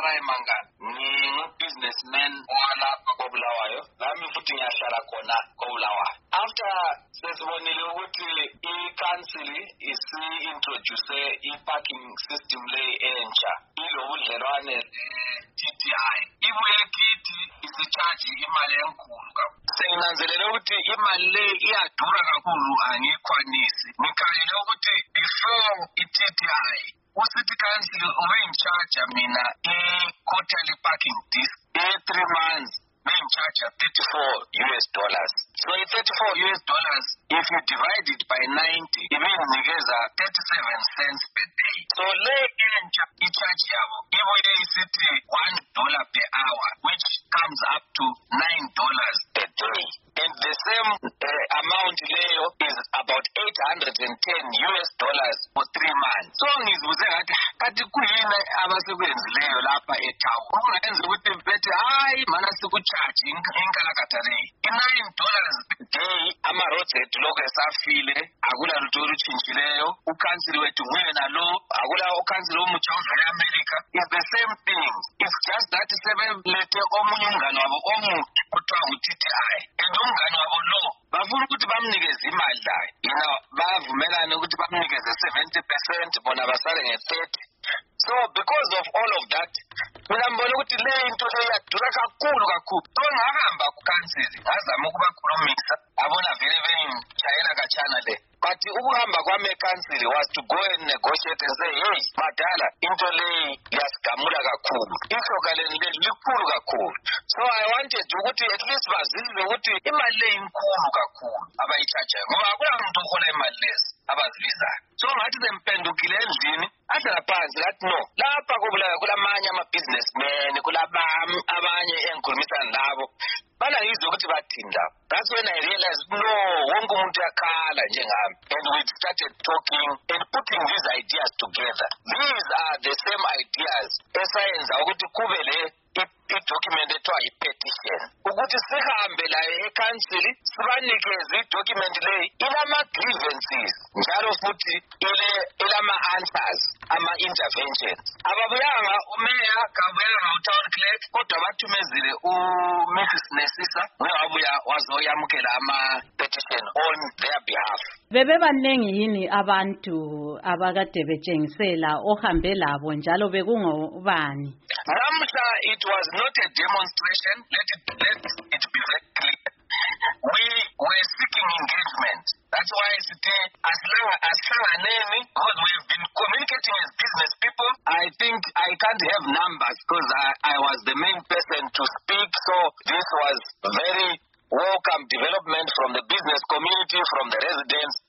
Hayi Mangala, ngingu-businessman walapha koBulawayo, nami futhi ngiyahlala khona koBulawayo. After sesibonile ukuthi i-council isi-introduce i-parking system le entsha, ilobudlelwane TTI, ibuye kithi isi-charge imali enkulu kakhulu. Senginanzelele ukuthi imali le iyadura kakhulu, angiyikhwanisi. Ngikhalele ukuthi before i-TTI, uCity Council ube-in-charge mina i-quarterly parking disc 3 months. Charge $34. So $34, if you divide it by 90, it means 37 cents per day. So le entsha i-charge yabo ibuye isithi $1 per hour, which comes up to $9 a day. And the same amount leyo is about $810 for 3 months. So ngizibuze ngathi kati kuyini abasekwenzileyo lapha eTown ukungenza ukuthi mfethu hayi mana sikucharge inkalakatha le $9 per day. Ama-roads ethu lokho esafile, akula lutho olutshintshileyo. Ukansili wethu nguye nalo, akula ukansili omutsha ovela eAmerica. It's the same thing. It's just that sebelethe omunye umngane wabo omuhle kuthiwa ngu-TTI, and umngane wabo lo bafuna ukuthi bamnikeze imali layo, bavumelane ukuthi bamnikeze 70%, bona basale nge-30. So because of all of that, mina mbona ukuthi le into le iyadura kakhulu. So ngahamba kukansili ngazama ukubakhulumisa, abona vele bengitshayela katshana le. But ukuhamba kwami ekansili was to go and negotiate and say, hey, madala, into le yasigamula kakhulu, ihloka le likhulu kakhulu. So I wanted ukuthi at least bazizwe ukuthi imali le inkulu kakhulu abayichajayo, ngoba akula muntu ohola imali lezi abazibizayo. So ngathi sempendukile endlini, ahlala phansi ngathi no, lapha koBulawayo kulamanye ama-businessmen, kulabanye engikhulumisana nabo, banangizwe ukuthi bathini lapho. That's when I realized, no, wonke umuntu uyakhala njengami. And we started talking and putting these ideas together. These are the same ideas esayenza ukuthi kube le i-document ethiwa i-petition, ukuthi sihambe layo ekansili sibanikeze i-document leyi ilama-grievances njalo futhi ilama-answers, ama-interventions. Ababuyanga umeya, kabuyanga u-town clerk, kodwa bathumezile uMrs. Nesisa, nguye wabuya wazoyamukela ama-petition on their behalf. Bebebaningi yini abantu abakade betshengisela ohambe labo njalo bekungobani? Namhla it was not a demonstration. Let it be very clear. We were seeking engagement. That's why today, as long as because we have been communicating as business people, I think I can't have numbers because I was the main person to speak. So this was very welcome development from the business community, from the residents.